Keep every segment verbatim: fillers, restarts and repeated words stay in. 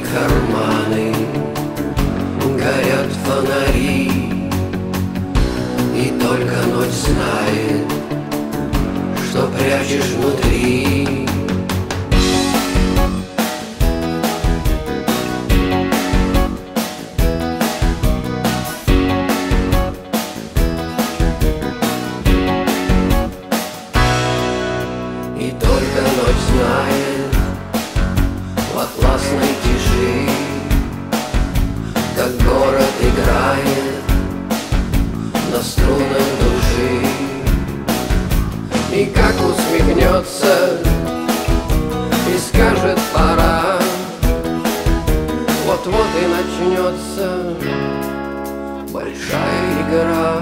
карманы, горят фонари, и только ночь знает, что прячешь внутри. И только ночь знает в атласной тиши, как город играет на струнах души. И как усмехнется и скажет пора, вот-вот и начнется большая игра.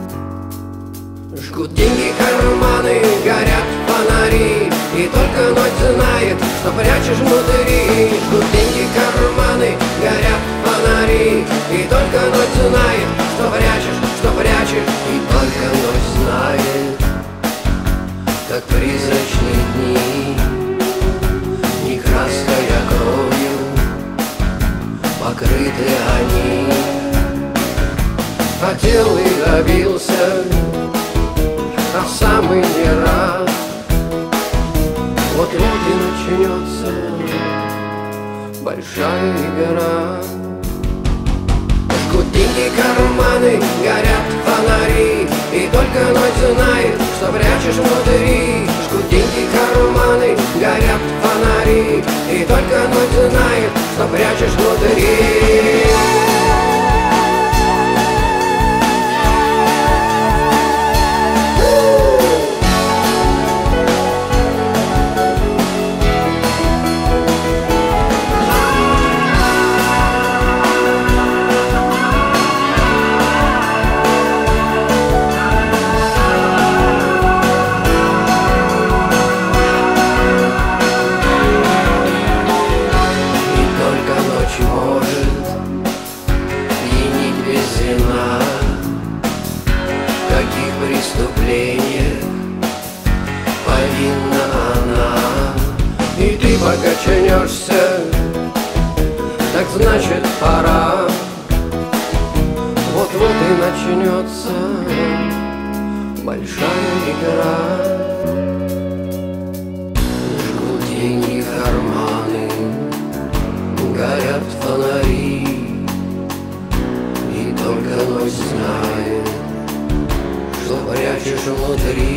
Жгут деньги карманы, горят фонари, и только ночь знает, что прячешь внутри. Жгут деньги карманы, горят фонари, и только ночь знает, что прячешь, что прячешь. И только ночь знает, как призрачные дни, не краской, а кровью покрыты они. Хотел и добился, а сам и не рад. Вот-вот и начнется большая игра. Жгут деньги карманы, горят фонари, и только ночь знает, что прячешь внутри. Жгут деньги карманы, горят фонари, и только ночь знает, что прячешь внутри. В каких преступлениях повинна она? И ты пока ченешься, так значит пора. Вот-вот и начнется большая игра. Жгут деньги карманы, горят фонари, и только ночь знает, что прячешь внутри.